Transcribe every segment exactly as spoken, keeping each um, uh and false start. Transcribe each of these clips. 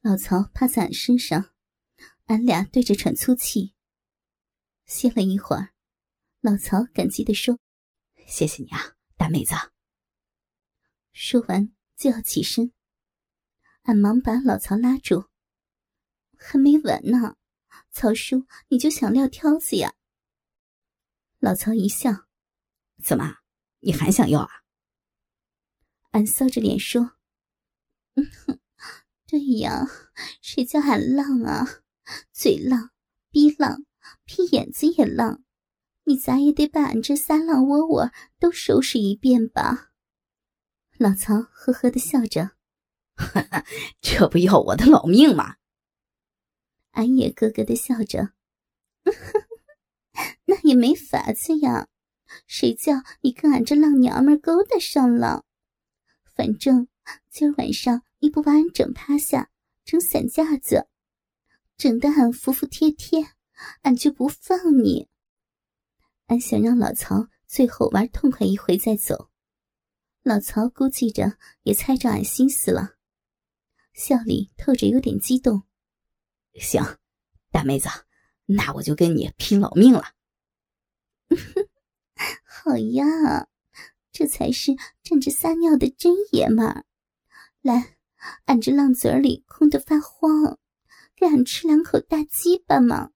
老曹趴在俺身上，俺俩对着喘粗气。歇了一会儿，老曹感激地说：“ 谢谢你啊，大妹子。” 说完就要起身，俺忙把老曹拉住：“还没完呢，曹叔你就想撂挑子呀？”老曹一笑：“ 怎么，你还想要啊？” 俺搔着脸说：“嗯哼，对呀，谁叫俺浪啊？嘴浪，逼浪，屁眼子也浪，你咋也得把俺这仨浪窝窝都收拾一遍吧？”老曹呵呵地笑着：“ 哈哈，这不要我的老命吗？” 俺也咯咯地笑着：“那也没法子呀，谁叫你跟俺这浪娘们勾搭上了？反正今儿晚上你不把俺整趴下，整散架子，整得俺服服帖帖，俺就不放你。”俺想让老曹最后玩痛快一回再走，老曹估计着也猜着俺心思了，笑里透着有点激动。 “行，大妹子，那我就跟你拼老命了。”“ 好呀，这才是站着撒尿的真爷们儿。来，俺这浪嘴里空得发慌，给俺吃两口大鸡巴嘛。”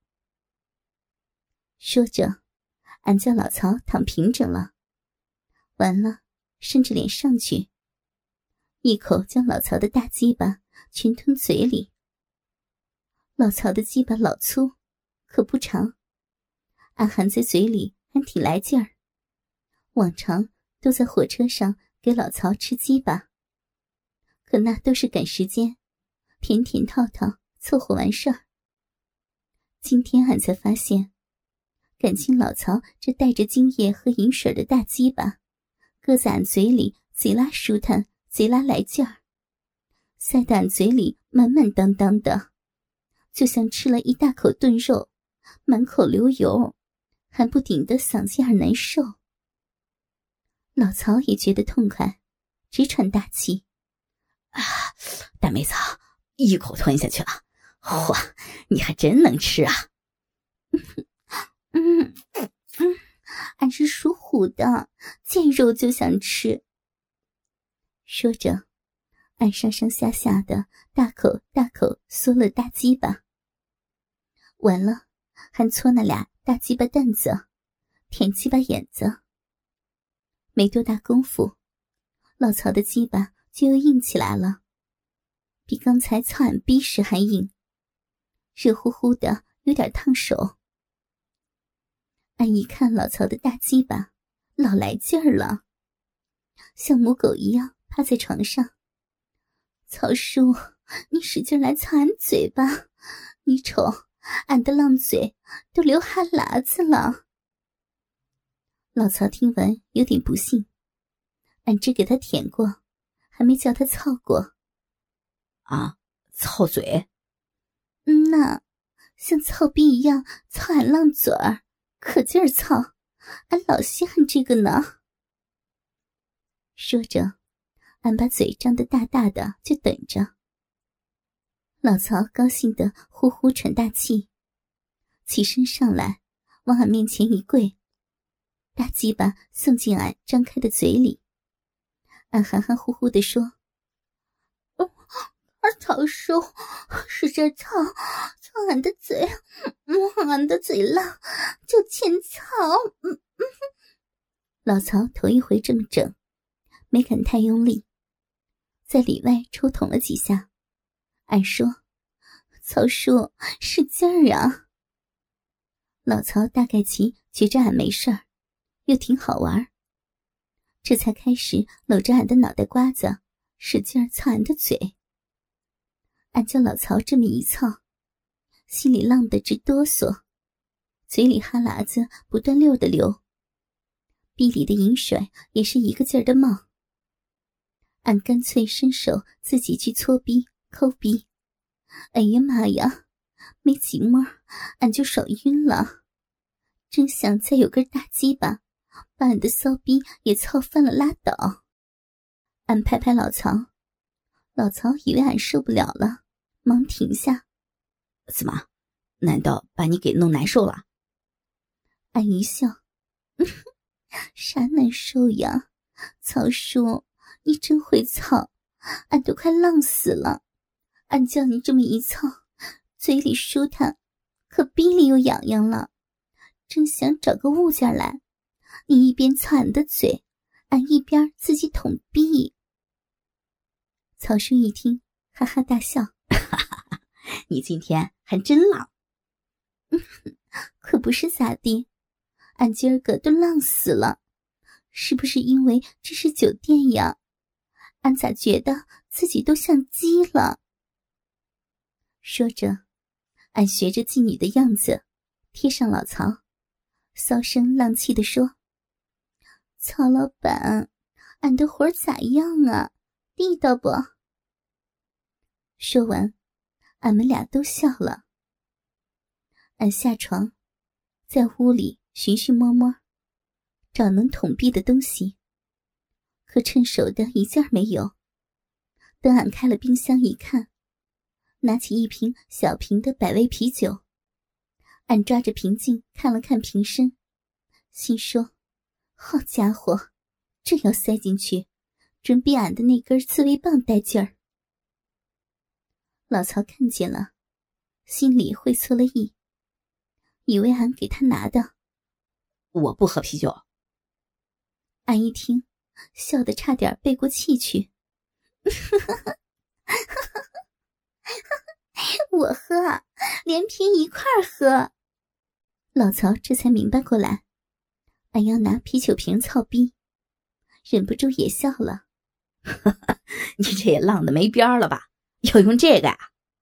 说着，俺叫老曹躺平整了，完了伸着脸上去，一口将老曹的大鸡巴全吞嘴里。老曹的鸡巴老粗，可不长，俺含在嘴里还挺来劲儿。往常都在火车上给老曹吃鸡巴，可那都是赶时间，甜甜套套凑合完事儿。今天俺才发现，感情老曹这带着精液和银水的大鸡巴搁在俺嘴里贼拉舒坦，贼拉来劲儿，塞得俺嘴里满满当当的，就像吃了一大口炖肉，满口流油，还不顶得嗓子眼难受。老曹也觉得痛快，直喘大气：“ 啊，大妹子，一口吞下去了，哇，你还真能吃啊！”“ 嗯嗯，俺是属虎的，见肉就想吃。”说着，俺上上下下的大口大口嗦了大鸡巴，完了还搓那俩大鸡巴蛋子，舔鸡巴眼子。没多大功夫，老曹的鸡巴就又硬起来了，比刚才操俺逼时还硬，热乎乎的，有点烫手。俺一看老曹的大鸡巴老来劲儿了，像母狗一样趴在床上：“曹叔，你使劲来操俺嘴巴，你瞅俺的浪嘴都流哈喇子了。”老曹听完有点不信，俺只给他舔过，还没叫他操过。 “啊，操嘴？”“ 嗯呐，像操逼一样操俺浪嘴儿，可劲儿操，俺老稀罕这个呢。”说着，俺把嘴张得大大的，就等着。老曹高兴得呼呼喘大气，起身上来，往俺面前一跪，大鸡巴送进俺张开的嘴里。俺含含糊糊地说：“哦，二曹叔，使劲操，操俺的嘴，嗯，俺的嘴浪，就欠操。”嗯嗯。老曹头一回这么整，没敢太用力，在里外抽捅了几下。俺说：“曹叔，使劲儿啊！”老曹大概其觉着俺没事儿，又挺好玩，这才开始搂着俺的脑袋瓜子，使劲儿操俺的嘴。俺叫老曹这么一操，心里浪得直哆嗦，嘴里哈喇子不断溜的流，逼里的饮水也是一个劲儿的冒。俺干脆伸手自己去搓逼抠逼，哎呀妈呀，没几摸俺就手晕了，真想再有根大鸡巴把俺的骚逼也操翻了拉倒。俺拍拍老曹，老曹以为俺受不了了， 忙停下。 怎么？难道把你给弄难受了？ 俺一笑，啥难受呀？曹叔，你真会操，俺都快浪死了。俺叫你这么一操，嘴里舒坦，可逼里又痒痒了，真想找个物件来，你一边操俺的嘴，俺一边自己捅逼。曹叔一听，哈哈大笑， 你今天还真浪。 可不是咋地，俺今儿个都浪死了，是不是因为这是酒店呀？俺咋觉得自己都像鸡了？说着，俺学着妓女的样子，贴上老曹，骚声浪气地说：“曹老板，俺的活咋样啊？地道不？”说完，俺们俩都笑了。俺下床，在屋里寻寻摸摸，找能捅壁的东西，可趁手的一件没有。等俺开了冰箱一看，拿起一瓶小瓶的百威啤酒，俺抓着瓶颈看了看瓶身，心说：好家伙，这要塞进去，准比俺的那根刺猬棒带劲儿。老曹看见了，心里会错了意，以为俺给他拿的。 我不喝啤酒。 俺一听，笑得差点背过气去。我喝，连瓶一块喝。老曹这才明白过来，俺要拿啤酒瓶操逼，忍不住也笑了。 你这也浪得没边了吧？要用这个呀？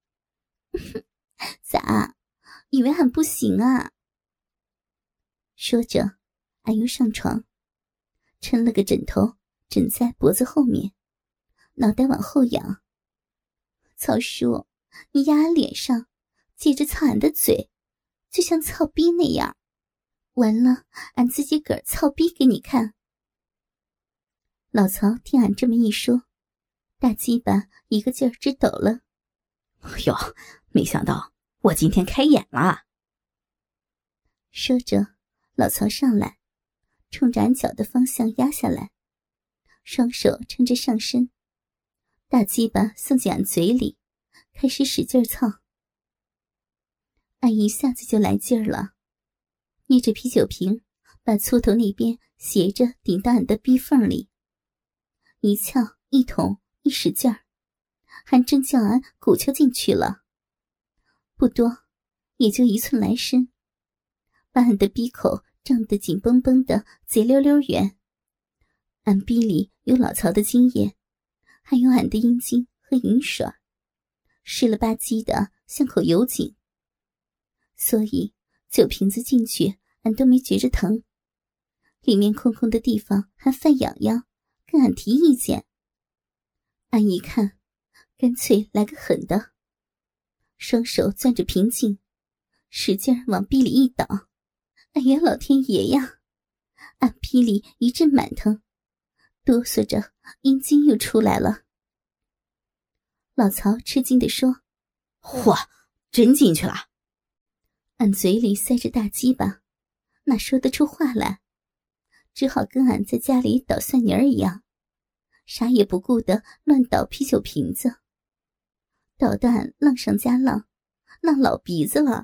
咋？以为俺不行啊？说着，俺又上床，抻了个枕头枕在脖子后面，脑袋往后仰。曹叔，你压俺脸上，接着操俺的嘴，就像操逼那样。完了，俺自己个儿操逼给你看。老曹听俺这么一说，大鸡巴一个劲儿直抖了。 哎呦，没想到我今天开眼了。 说着，老曹上来，冲着俺脚的方向压下来，双手撑着上身，大鸡巴送进俺嘴里，开始使劲操。俺一下子就来劲儿了，捏着啤酒瓶，把粗头那边斜着顶到俺的逼缝里，一翘一捅一使劲儿，还真叫俺鼓敲进去了。不多，也就一寸来深，把俺的逼口胀得紧绷绷的，贼溜溜圆。俺逼里有老曹的经验，还有俺的阴茎和银水，湿了吧唧的像口油井，所以酒瓶子进去俺都没觉着疼，里面空空的地方还犯痒痒，跟俺提意见。俺一看，干脆来个狠的，双手攥着瓶颈，使劲往逼里一倒。哎呀，老天爷呀！俺逼里一阵满疼，哆嗦着阴茎又出来了。老曹吃惊地说： 嚯，真进去了。 俺嘴里塞着大鸡巴，哪说得出话来，只好跟俺在家里捣蒜泥儿一样，啥也不顾的乱倒啤酒瓶子，捣得俺浪上加浪，浪老鼻子了。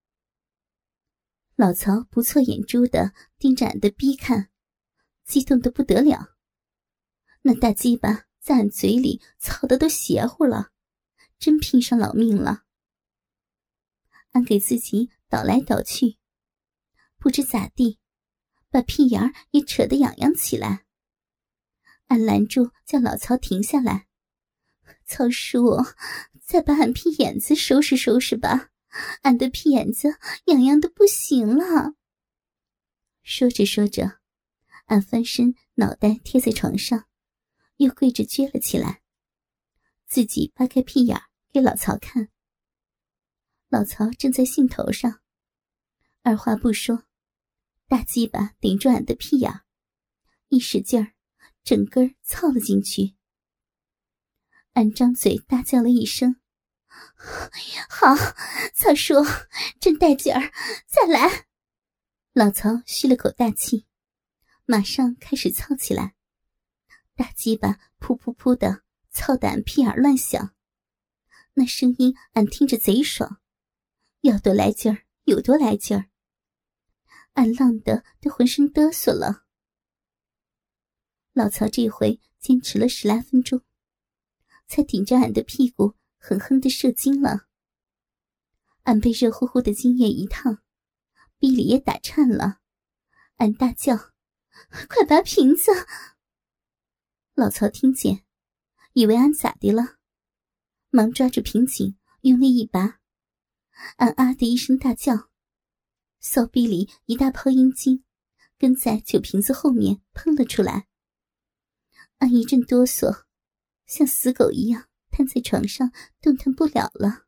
老曹不错眼珠的盯着俺的逼看，激动得不得了。那大鸡巴在俺嘴里操的都邪乎了，真拼上老命了。俺给自己倒来倒去，不知咋地，把屁眼儿也扯得痒痒起来。俺拦住叫老曹停下来，曹叔，再把俺屁眼子收拾收拾吧，俺的屁眼子痒痒的不行了。说着说着，俺翻身脑袋贴在床上，又跪着撅了起来，自己扒开屁眼给老曹看。老曹正在兴头上，二话不说，大鸡巴顶住俺的屁眼，一使劲儿，整根操了进去。俺张嘴大叫了一声， 好，曹叔，真带劲儿，再来！老曹吁了口大气，马上开始操起来。大鸡巴噗噗噗的操得俺屁眼乱响，那声音俺听着贼爽，要多来劲儿有多来劲儿，俺浪得都浑身嘚瑟了。老曹这回坚持了十来分钟，才顶着俺的屁股狠狠地射精了。俺被热乎乎的精液一烫，逼里也打颤了，俺大叫：快拔瓶子！老曹听见，以为俺咋的了，忙抓住瓶颈用力一拔，俺啊的一声大叫，骚逼里一大泡阴茎跟在酒瓶子后面喷了出来。俺一阵哆嗦，像死狗一样瘫在床上动弹不了了。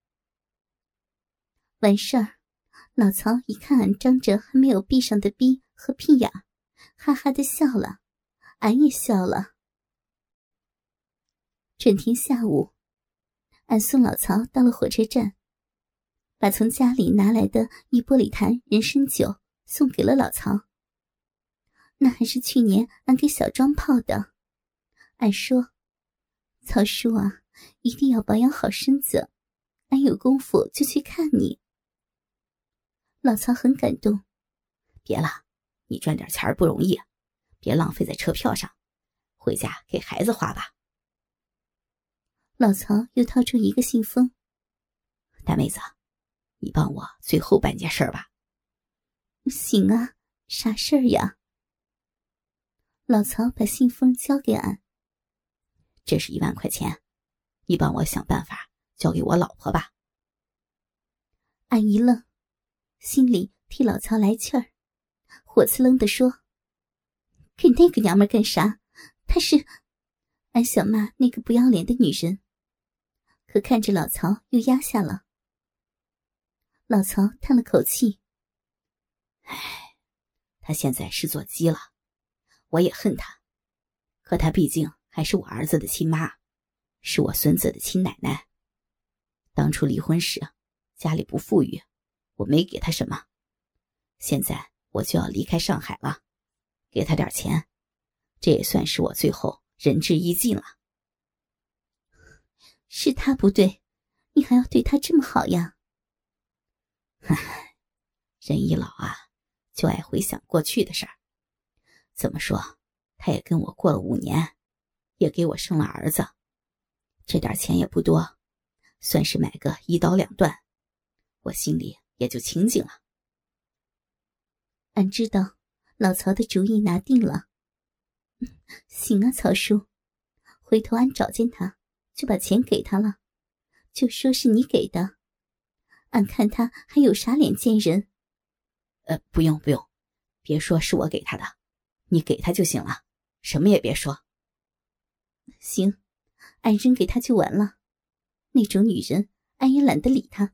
完事儿，老曹一看俺张着还没有闭上的逼和屁眼，哈哈地笑了，俺也笑了。转天下午，俺送老曹到了火车站，把从家里拿来的一玻璃坛人参酒送给了老曹。那还是去年俺给小庄泡的。俺说：曹叔啊，一定要保养好身子，俺有功夫就去看你。老曹很感动。 别了，你赚点钱不容易，别浪费在车票上，回家给孩子花吧。 老曹又掏出一个信封。 大妹子，你帮我最后办件事吧。 行啊，啥事儿呀？老曹把信封交给俺。 这是一万块钱，你帮我想办法交给我老婆吧。 俺一愣，心里替老曹来气儿，火刺楞地说：给那个娘们干啥？她是……俺想骂那个不要脸的女人，可看着老曹又压下了。老曹叹了口气： 唉，他现在是做鸡了，我也恨他，可他毕竟还是我儿子的亲妈，是我孙子的亲奶奶。当初离婚时家里不富裕，我没给他什么，现在我就要离开上海了，给他点钱，这也算是我最后仁至义尽了。 是他不对，你还要对他这么好呀？ 唉，人一老啊，就爱回想过去的事儿。怎么说，他也跟我过了五年，也给我生了儿子，这点钱也不多，算是买个一刀两断，我心里也就清静了。 俺知道老曹的主意拿定了。行啊，曹叔，回头俺找见他就把钱给他了，就说是你给的，俺看他还有啥脸见人。 呃，不用不用，别说是我给他的，你给他就行了，什么也别说。 行，俺扔给他就完了，那种女人俺也懒得理他。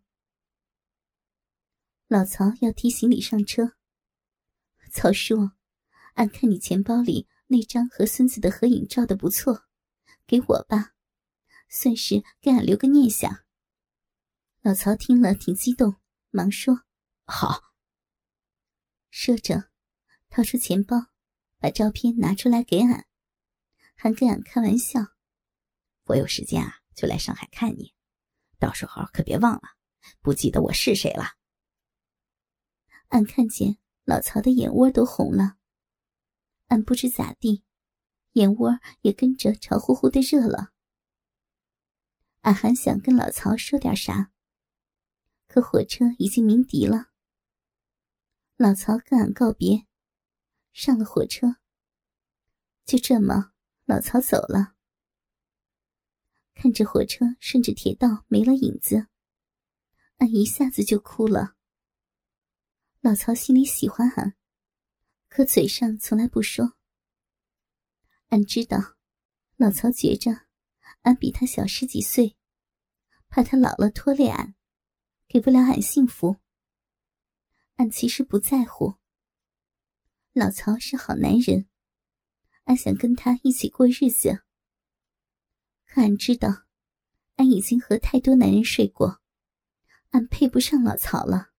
老曹要提行李上车。曹叔，俺看你钱包里那张和孙子的合影照的不错，给我吧，算是给俺留个念想。老曹听了挺激动，忙说： 好。 说着掏出钱包，把照片拿出来给俺，还跟俺开玩笑： 我有时间啊就来上海看你，到时候可别忘了，不记得我是谁了。 俺看见老曹的眼窝都红了，俺不知咋地，眼窝也跟着潮乎乎的热了。俺还想跟老曹说点啥，可火车已经鸣笛了。老曹跟俺告别，上了火车。就这么，老曹走了。看着火车顺着铁道没了影子，俺一下子就哭了。老曹心里喜欢俺，可嘴上从来不说。俺知道，老曹觉着俺比他小十几岁，怕他老了拖累俺，给不了俺幸福。俺其实不在乎。老曹是好男人，俺想跟他一起过日子。可俺知道， 俺已经和太多男人睡过，俺配不上老曹了。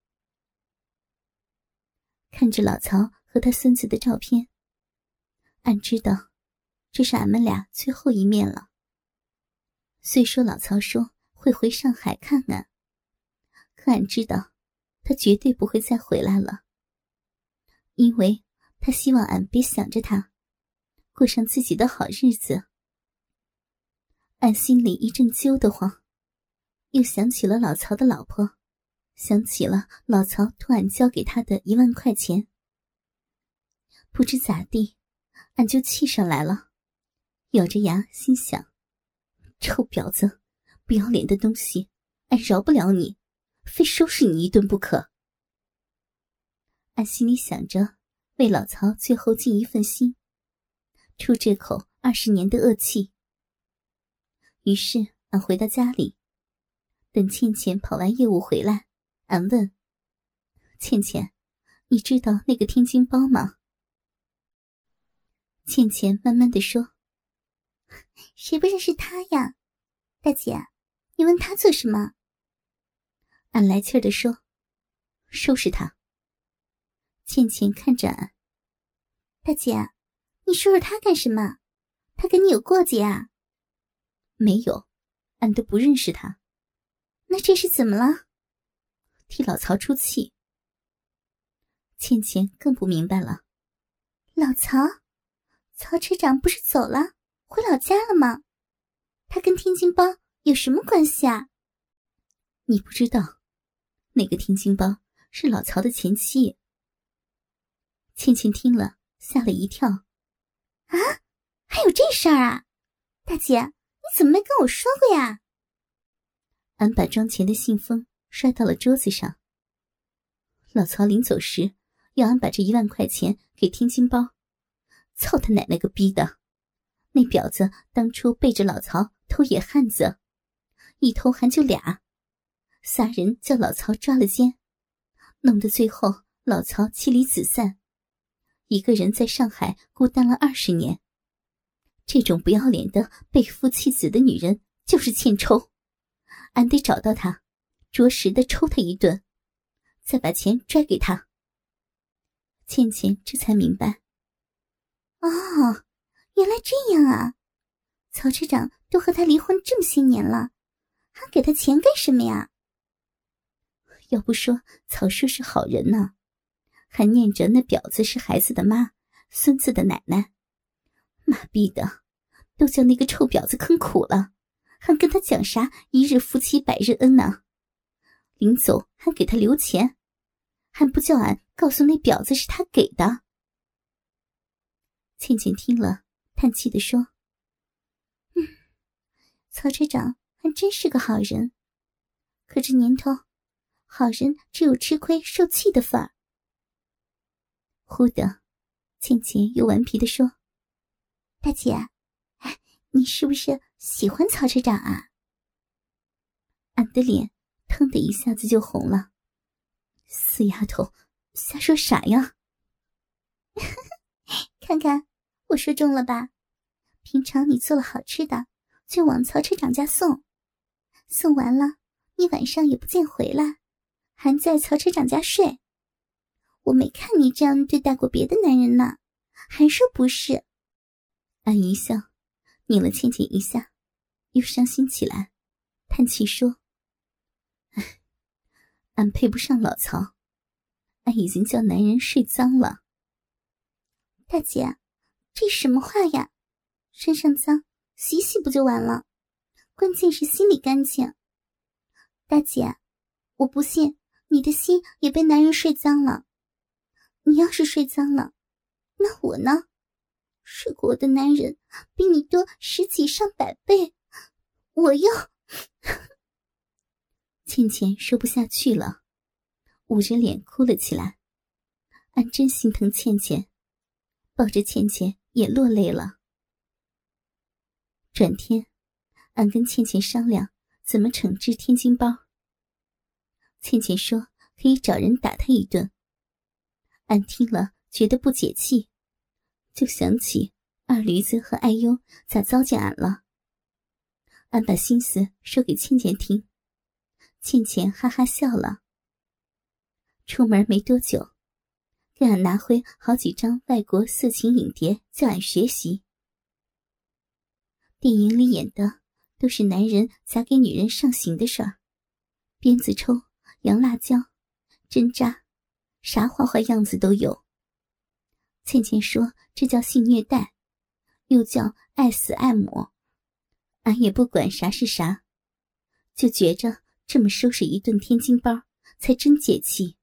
看着老曹和他孙子的照片，俺知道这是俺们俩最后一面了。虽说老曹说会回上海看俺，可俺知道他绝对不会再回来了，因为他希望俺别想着他，过上自己的好日子。俺心里一阵揪得慌，又想起了老曹的老婆，想起了老曹托俺交给他的一万块钱。不知咋地，俺就气上来了，咬着牙心想：臭婊子，不要脸的东西，俺饶不了你，非收拾你一顿不可。俺心里想着为老曹最后尽一份心，出这口二十年的恶气。于是俺回到家里，等倩倩跑完业务回来，俺问：倩倩，你知道那个天津包吗？倩倩慢慢地说：谁不认识他呀？大姐，你问他做什么？俺来气儿地说：收拾他。倩倩看着俺：大姐，你收拾他干什么？他跟你有过节啊？没有，俺都不认识他。那这是怎么了？替老曹出气。倩倩更不明白了。老曹？曹车长不是走了，回老家了吗？他跟天津包有什么关系啊？你不知道，那个天津包是老曹的前妻。倩倩听了吓了一跳。啊，还有这事儿啊？大姐，你怎么没跟我说过呀？俺把装钱的信封摔到了桌子上。老曹临走时要俺把这一万块钱给天津包，操他奶奶个逼的！那婊子当初背着老曹偷野汉子，一偷还就俩，仨人叫老曹抓了奸，弄得最后老曹妻离子散，一个人在上海孤单了二十年。这种不要脸的背夫弃子的女人就是欠抽，俺得找到她，着实的抽她一顿，再把钱拽给她。倩倩这才明白，哦，原来这样啊！曹车长都和他离婚这么些年了，还给他钱干什么呀？要不说曹叔是好人呢，还念着那婊子是孩子的妈，孙子的奶奶。妈逼的，都叫那个臭婊子坑苦了，还跟他讲啥一日夫妻百日恩呢？临走还给他留钱，还不叫俺告诉那婊子是他给的。倩倩听了叹气地说：嗯，曹车长还真是个好人，可这年头好人只有吃亏受气的份儿。忽的，倩倩又顽皮地说：大姐，哎，你是不是喜欢曹车长啊？俺的脸腾的一下子就红了。死丫头，瞎说啥呀？看看，我说中了吧？平常你做了好吃的，就往曹车长家送，送完了，你晚上也不见回来，还在曹车长家睡。我没看你这样对待过别的男人呢，还说不是。俺一笑，拧了倩倩一下，又伤心起来，叹气说：唉，俺配不上老曹，俺已经叫男人睡脏了。大姐，这什么话呀？身上脏洗洗不就完了，关键是心里干净。大姐，我不信你的心也被男人睡脏了。你要是睡脏了，那我呢？睡过我的男人比你多十几上百倍，我要……倩倩说不下去了，捂着脸哭了起来。俺真心疼倩倩，抱着倩倩也落泪了。转天，俺跟倩倩商量怎么惩治天津包。倩倩说可以找人打他一顿。俺听了觉得不解气，就想起二驴子和爱优咋糟践俺了。 俺把心思说给倩倩听，倩倩哈哈笑了。出门没多久，给俺拿回好几张外国色情影碟，叫俺学习。电影里演的都是男人砸给女人上刑的事儿，鞭子抽、洋辣椒、针扎，啥花花样子都有。倩倩说这叫性虐待，又叫爱死爱抹，俺也不管啥是啥，就觉着这么收拾一顿天津包才真解气。